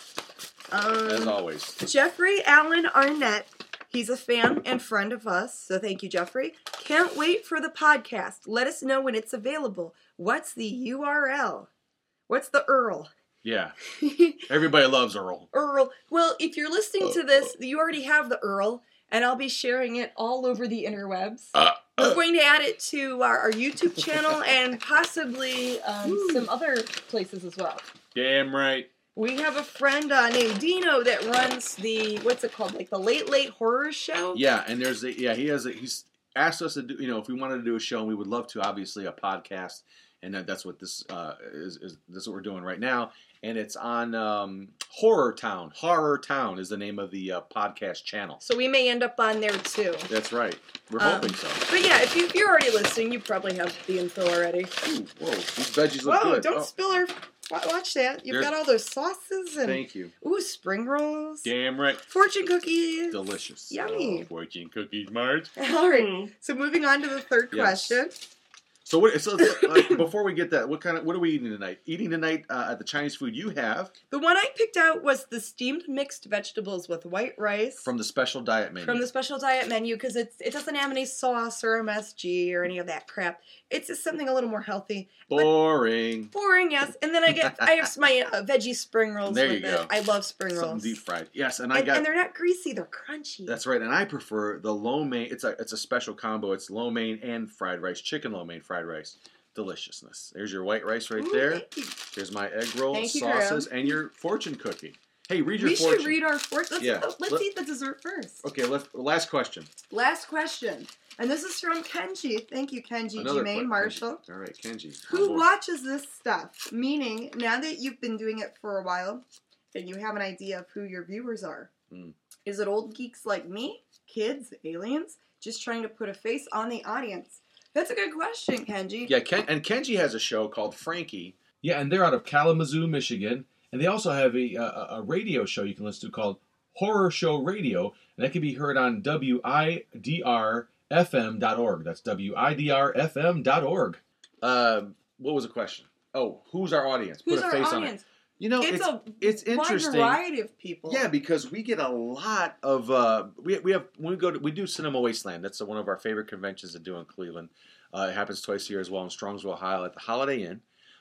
as Um, always. Jeffrey Allen Arnett. He's a fan and friend of us, so thank you, Jeffrey. Can't wait for the podcast. Let us know when it's available. What's the U R L? What's the U R L? Yeah. Everybody loves Earl. U R L. Well, if you're listening to this, you already have the U R L, and I'll be sharing it all over the interwebs. Uh, We're going to add it to our, our YouTube channel and possibly um, some other places as well. Damn right. We have a friend uh, named Dino that runs the, what's it called, like the Late Late Horror Show? Yeah, and there's a, yeah, he has a, he's asked us to do, you know, if we wanted to do a show, and we would love to, obviously, a podcast, and that, that's what this uh, is, is, this is what we're doing right now, and it's on um, Horror Town. Horror Town is the name of the uh, podcast channel. So we may end up on there too. That's right. We're Um, hoping so. But yeah, if, you, if you're already listening, you probably have the info already. Ooh, whoa, these veggies look Whoa, good. don't Oh, spill our, wa- watch that. You've There's- got all those sauces and, thank you. ooh, spring rolls. Damn right. Fortune cookies. Delicious. Yummy. Oh, fortune cookies, Marge. All right. So moving on to the third Yes. question. So what? So like, before we get that, what kind of what are we eating tonight? Eating tonight uh, at the Chinese food you have The one I picked out was the steamed mixed vegetables with white rice. from the special diet menu. From the special diet menu, because it doesn't have any sauce or M S G or any of that crap. It's just something a little more healthy. Boring. Boring, yes. And then I get I have my uh, veggie spring rolls There with you it. go. I love spring Something rolls. deep fried. Yes, and I and, got. and they're not greasy; they're crunchy. That's right, and I prefer the lo mein. It's a it's a special combo. It's lo mein and fried rice, chicken lo mein fried rice. Deliciousness. There's your white rice right Ooh, there. thank you. There's my egg roll, Thank you, sauces, Graham. and your fortune cookie. Hey, read your We fortune. should read our fortune. Let's, Yeah. uh, let's Let- eat the dessert first. Okay, let's. Last question. Last question, and this is from Kenji. Thank you, Kenji Another Jermaine que- Marshall. Kenji. All right, Kenji. Who on board. watches this stuff? Meaning, now that you've been doing it for a while, and you have an idea of who your viewers are. Mm. Is it old geeks like me? Kids? Aliens? Just trying to put a face on the audience? That's a good question, Kenji. Yeah, Ken, and Kenji has a show called Frankie. Yeah, and they're out of Kalamazoo, Michigan, and they also have a, a a radio show you can listen to called Horror Show Radio, and that can be heard on W I D R F M dot org. That's W I D R F M dot org. Uh, what was the question? Oh, who's our audience? Who's Put a our face on audience? it. You know, It's, it's a it's wide interesting. variety of people. Yeah, because we get a lot of uh, we we have when we go to we do Cinema Wasteland. That's one of our favorite conventions to do in Cleveland. Uh, it happens twice a year as well in Strongsville, Ohio, at the Holiday Inn.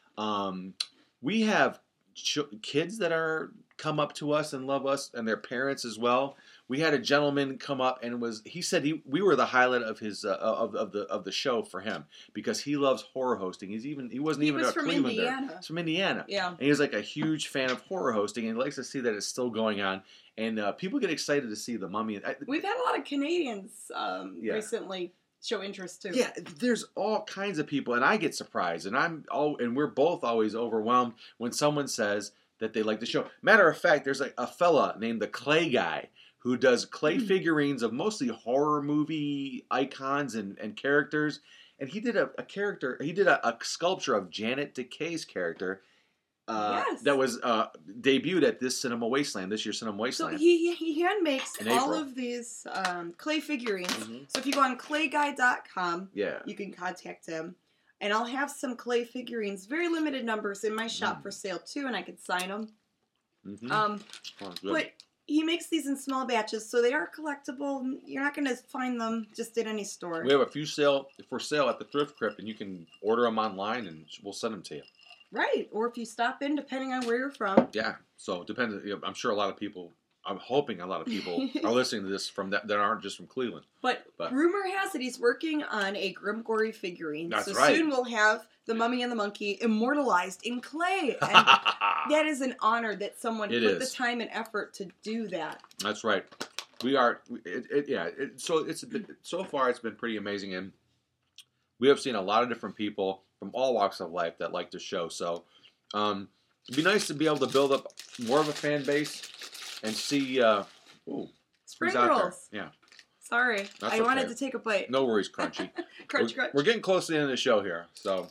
Um, we have ch- kids that are come up to us and love us, and their parents as well. We had a gentleman come up and was he said he we were the highlight of his uh, of of the of the show for him because he loves horror hosting. He's even he wasn't He even was a from Clevelander. Indiana. He's from Indiana. Yeah. And he's like a huge fan of horror hosting, and he likes to see that it's still going on. And uh, people get excited to see The Mummy. I, We've had a lot of Canadians um, Yeah. recently show interest too. yeah, there's all kinds of people, and I get surprised, and I'm all, and we're both always overwhelmed when someone says that they like the show. Matter of fact, there's like a fella named the Clay Guy who does clay Hmm. figurines of mostly horror movie icons and, and characters. And he did a, a character, he did a, a sculpture of Janet Decay's character uh, Yes. that was uh, debuted at this Cinema Wasteland, this year's Cinema So Wasteland. he, he, he hand makes In all April. of these um, clay figurines. Mhm. So if you go on clay guy dot com, Yeah. you can contact him. And I'll have some clay figurines, very limited numbers, in my shop Mm. for sale too, and I can sign them. Mhm. Um, Oh, good. but he makes these in small batches, so they are collectible. You're not going to find them just at any store. We have a few sale for sale at the Thrift Crypt, and you can order them online, and we'll send them to you. Right. Or if you stop in, depending on where you're from. Yeah. So it depends. You know, I'm sure a lot of people. I'm hoping a lot of people are listening to this from that that aren't just from Cleveland. But, But- rumor has it he's working on a Grimgory figurine. That's so right. soon we'll have the Mummy and the Monkey immortalized in clay. And that is an honor that someone It put is. the time and effort to do that. That's right. We are. It, it, yeah. It, so it's been, so far it's been pretty amazing, and we have seen a lot of different people from all walks of life that like the show. So um, it'd be nice to be able to build up more of a fan base and see. Uh, ooh, Spring who's out there. rolls. Yeah. Sorry. That's I wanted okay. to take a bite. No worries, Crunchy. crunch, we're, crunch. we're getting close to the end of the show here. So,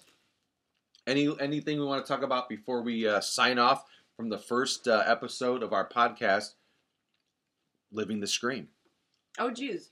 any anything we want to talk about before we uh, sign off from the first uh, episode of our podcast, Living the Scream? Oh, geez.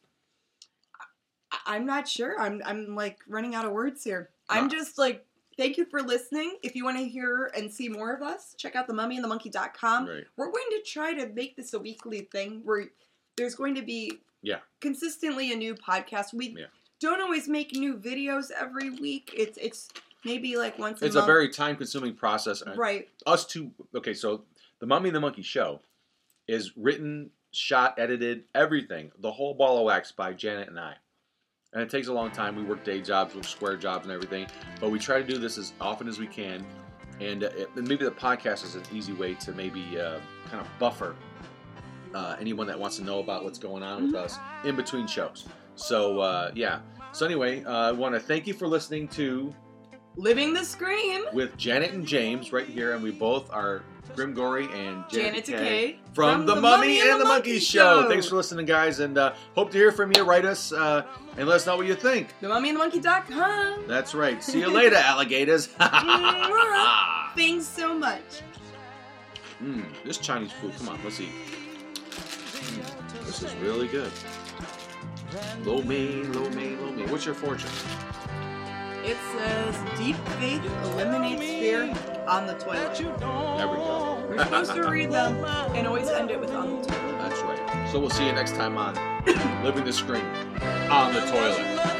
I- I'm not sure. I'm I'm like running out of words here. I'm Huh. just like, thank you for listening. If you want to hear and see more of us, check out the mummy and the monkey dot com. Right. We're going to try to make this a weekly thing where there's going to be Yeah. consistently a new podcast. We Yeah. don't always make new videos every week. It's it's maybe like once a It's a month. very time-consuming process. And right. Us two. Okay, so the Mummy and the Monkey show is written, shot, edited, everything, the whole ball of wax by Janet and I. And it takes a long time. We work day jobs, work square jobs, and everything. But we try to do this as often as we can. And, uh, it, and maybe the podcast is an easy way to maybe uh, kind of buffer uh, anyone that wants to know about what's going on with us in between shows. So, uh, yeah. So anyway, uh, I want to thank you for listening to Living the Scream. with Janet and James right here. And we both are Grimgory and Janet, Janet Decay. from, the, Mummy and the Monkey Show. Thanks for listening, guys. And uh, hope to hear from you. Write us uh, and let us know what you think. the mummy and the monkey dot com. That's right. See you later, alligators. Thanks so much. mm, this Chinese food. Come on, let's eat. Mm, this is really good. Lo mein, lo mein, lo mein. What's your fortune? It says deep faith eliminates fear on the toilet. There we go. We're supposed to read them and always end it with on the toilet. That's right. So we'll see you next time on Living the Screen on the Toilet.